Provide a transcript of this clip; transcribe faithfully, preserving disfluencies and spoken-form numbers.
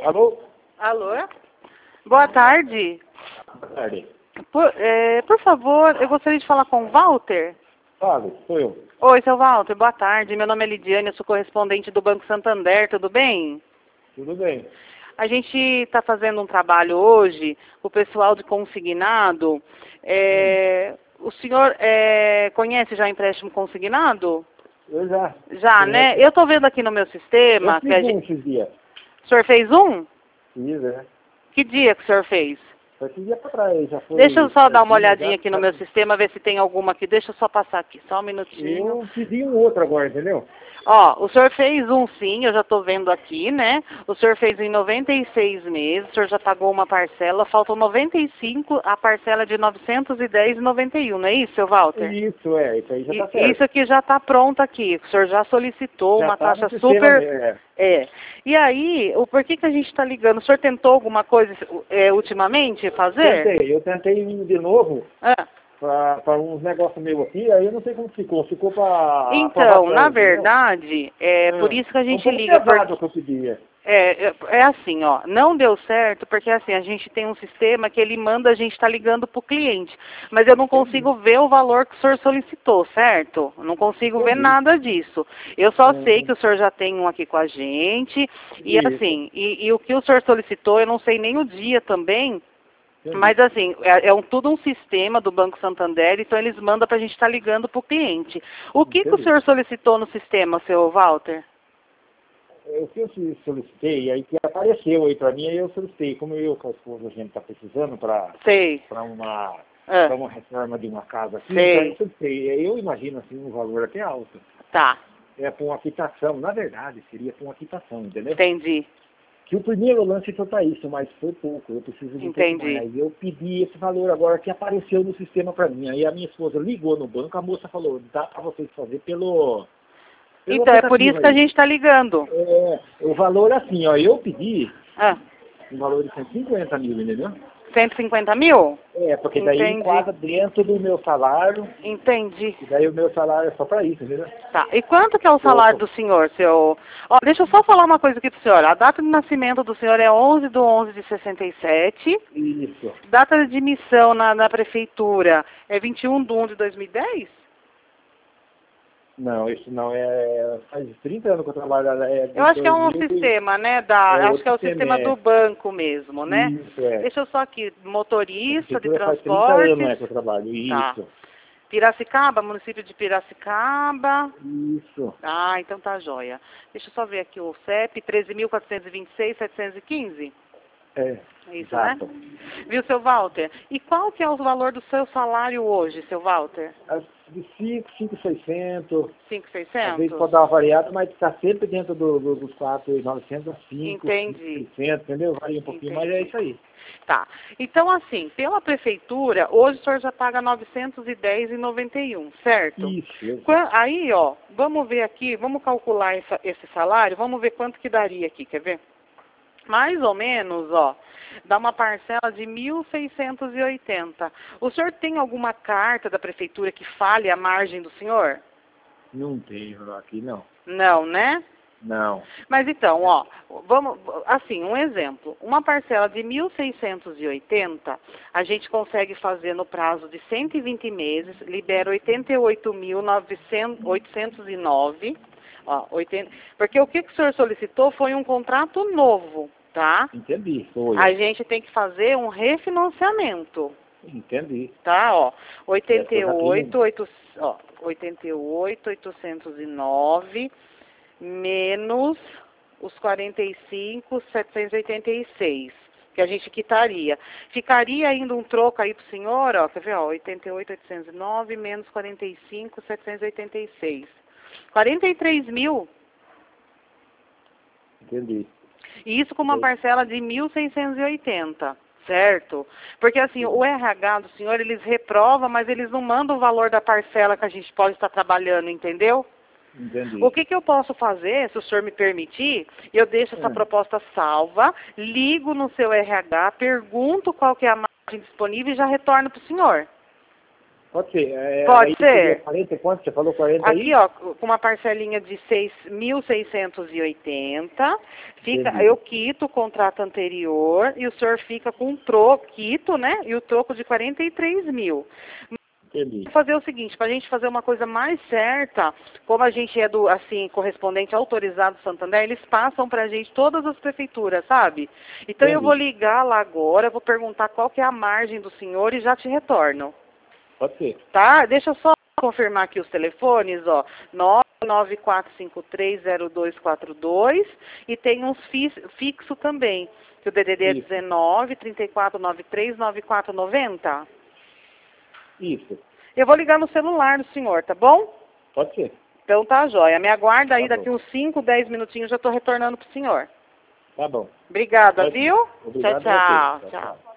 Alô? Alô? Boa tarde. Boa tarde. Por, é, por favor, eu gostaria de falar com o Walter. Fala, sou eu. Oi, seu Walter, boa tarde. Meu nome é Lidiane, eu sou correspondente do Banco Santander, tudo bem? Tudo bem. A gente está fazendo um trabalho hoje, o pessoal de consignado. É, o senhor é, conhece já empréstimo consignado? Eu já. Já, né? Eu estou vendo aqui no meu sistema... Eu que fiz a um gente... esses dias. O senhor fez um? Fiz, é. Que dia que o senhor fez? Foi esses dias pra trás, já foi... Deixa eu só dar uma olhadinha já- aqui no meu sistema, ver se tem alguma aqui. Deixa eu só passar aqui, só um minutinho. Eu pedi um outro agora, entendeu? Ó, o senhor fez um sim, eu já estou vendo aqui, né? O senhor fez em noventa e seis meses, o senhor já pagou uma parcela, faltam noventa e cinco, a parcela de novecentos e dez e noventa e um, não é isso, seu Walter? Isso, é. Isso aí já tá E- certo. Isso aqui já está pronto aqui, o senhor já solicitou Já uma tá no taxa sistema, super... é. É. E aí, o por que que a gente está ligando? O senhor tentou alguma coisa é, ultimamente fazer? Tentei, eu tentei um de novo Ah. para uns negócios meus aqui, aí eu não sei como ficou. Ficou para Então, na verdade, é por isso que a gente um pouco liga. pesado Porque, que eu pedia. é, é, é assim, ó, não deu certo porque assim, a gente tem um sistema que ele manda a gente estar ligando para o cliente, mas eu não consigo ver o valor que o senhor solicitou, certo? Eu não consigo ver Entendi. nada disso. Eu só Hum. sei que o senhor já tem um aqui com a gente, e Isso. assim, e, e o que o senhor solicitou, eu não sei nem o dia também. Entendi. Mas assim, é, é um, tudo um sistema do Banco Santander, então eles mandam para a gente estar ligando para o cliente. O que, que o Entendi. senhor solicitou no sistema, seu Walter? O que eu solicitei, aí que apareceu aí para mim, aí eu solicitei. Como eu com a esposa a gente está precisando para Sei. uma, Ah, pra uma reforma de uma casa aqui, Sei. então eu solicitei. Eu imagino assim um valor até alto. tá, É para uma quitação, na verdade, seria para uma quitação, entendeu? entendi. Que o primeiro lance foi para isso, mas foi pouco, eu preciso de um Entendi. pouco mais. Eu pedi esse valor agora que apareceu no sistema para mim. Aí a minha esposa ligou no banco, a moça falou, dá para vocês fazer pelo... pelo Então, é por isso aplicativo que a aí. gente está ligando. É, o valor assim, ó, eu pedi Ah, um valor de cento e cinquenta mil, entendeu? cento e cinquenta mil? É, porque daí Entendi. enquadra dentro do meu salário, Entendi. e daí o meu salário é só para isso, entendeu? Tá. E quanto que é o salário do senhor, seu... Ó, deixa eu só falar uma coisa aqui pro senhor. A data de nascimento do senhor é onze de onze de sessenta e sete. Isso. Data de admissão na, na prefeitura é vinte e um de um de dois mil e dez? Não, isso não é... Faz trinta anos que eu trabalho... É de Eu acho que é um dois mil e- sistema, né? Da, É acho outro que é o sistema, sistema é. do banco mesmo, né? Isso, é. Deixa eu só aqui. Motorista de Prefeitura faz trinta anos, né, transportes. que eu trabalho. Tá. Isso. Piracicaba, município de Piracicaba. Isso. Ah, então tá jóia. Deixa eu só ver aqui o C E P, treze mil quatrocentos e vinte e seis, setecentos e quinze. É. É isso, Exato. né? Viu, seu Walter? E qual que é o valor do seu salário hoje, seu Walter? As de cinco, cinco, seiscentos. cinco mil e Às seiscentos? vezes pode dar uma variada, mas está sempre dentro do, do, dos quatro mil e novecentos a cinco, Entendi. seiscentos, entendeu? Varia um pouquinho, mas é Entendi. isso aí. Tá. Então, assim, pela prefeitura, hoje o senhor já paga novecentos e dez reais e noventa e um, certo? Isso. Qua- Aí, ó, vamos ver aqui, vamos calcular essa- esse salário, vamos ver quanto que daria aqui, quer ver? Mais ou menos, ó, dá uma parcela de mil seiscentos e oitenta. O senhor tem alguma carta da prefeitura que fale a margem do senhor? Não tem aqui, não. Não, né? Não. Mas então, ó, vamos, assim, um exemplo. Uma parcela de mil seiscentos e oitenta, a gente consegue fazer no prazo de cento e vinte meses, libera oitenta e oito mil oitocentos e nove, ó, oitenta, porque o que, que o senhor solicitou foi um contrato novo, tá? Entendi. Foi. A gente tem que fazer um refinanciamento, Entendi. tá? Ó, oitenta e É, oito, oito, ó, oitenta e oito, oitocentos e nove menos os quarenta e cinco, setecentos e oitenta e seis, que a gente quitaria. Ficaria ainda um troco aí pro senhor, ó, quer ver, ó, oitenta e oito, oitocentos e nove menos quarenta e cinco, setecentos e oitenta e seis. quarenta e três mil. Entendi. E isso com uma parcela de mil seiscentos e oitenta, certo? Porque assim, o R H do senhor, eles reprovam, mas eles não mandam o valor da parcela que a gente pode estar trabalhando, entendeu? Entendi. O que, que eu posso fazer, se o senhor me permitir, eu deixo essa Hum. proposta salva, ligo no seu R H, pergunto qual que é a margem disponível e já retorno para o senhor. Pode ser. É, Pode aí ser. quarenta, quanto? Você falou quarenta aí? Aqui, ó, com uma parcelinha de seis mil seiscentos e oitenta, fica, Entendi. eu quito o contrato anterior e o senhor fica com um troco, quito, né? E o troco de quarenta e três mil. Entendi. Vou fazer o seguinte, para a gente fazer uma coisa mais certa, como a gente é do, assim, correspondente autorizado do Santander, eles passam para a gente todas as prefeituras, sabe? Então eu Entendi. vou ligar lá agora, vou perguntar qual que é a margem do senhor e já te retorno. Pode ser. Tá? Deixa eu só confirmar aqui os telefones, ó. nove nove quatro cinco três zero dois quatro dois e tem uns fi fixo também, que o D D D é Isso. dezenove, trinta e quatro, noventa e três, noventa e quatro, noventa. Isso. Eu vou ligar no celular do senhor, tá bom? Pode ser. Então tá, joia. Me aguarda aí, Tá daqui bom. uns cinco, dez minutinhos já tô retornando pro senhor. Tá bom. Obrigada, Pode ir. viu? Obrigado tchau, a você. tchau. Tchau, Tchau. tchau.